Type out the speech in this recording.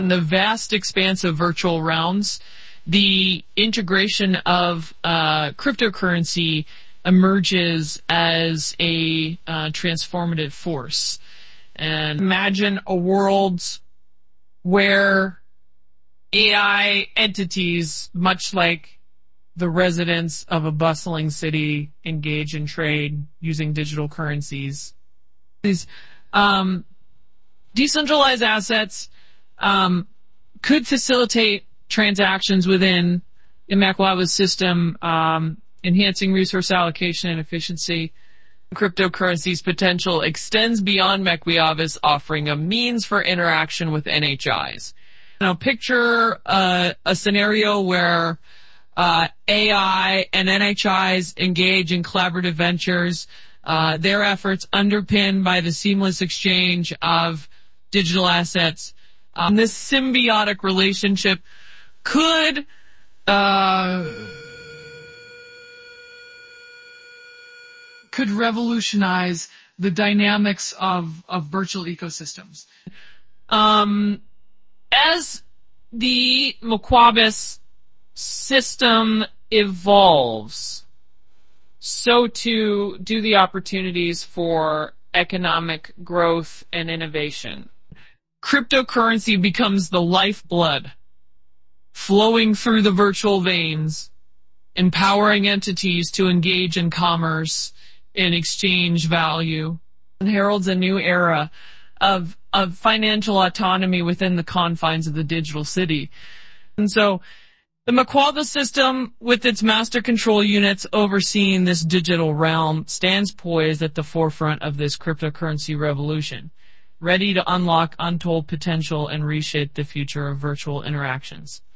In the vast expanse of virtual realms, the integration of cryptocurrency emerges as a transformative force. And imagine a world where AI entities, much like the residents of a bustling city, engage in trade using digital currencies. These decentralized assets could facilitate transactions within Imakwaba's system, enhancing resource allocation and efficiency. Cryptocurrency's potential extends beyond Mekwiyava's, offering a means for interaction with NHIs. Now, picture a scenario where AI and NHIs engage in collaborative ventures, their efforts underpinned by the seamless exchange of digital assets. This symbiotic relationship could revolutionize the dynamics of virtual ecosystems. As the Mekwabis system evolves, so too do the opportunities for economic growth and innovation. Cryptocurrency becomes the lifeblood flowing through the virtual veins, empowering entities to engage in commerce and exchange value, and heralds a new era of financial autonomy within the confines of the digital city. And so the Mekwaba system, with its master control units overseeing this digital realm, stands poised at the forefront of this cryptocurrency revolution, ready to unlock untold potential and reshape the future of virtual interactions.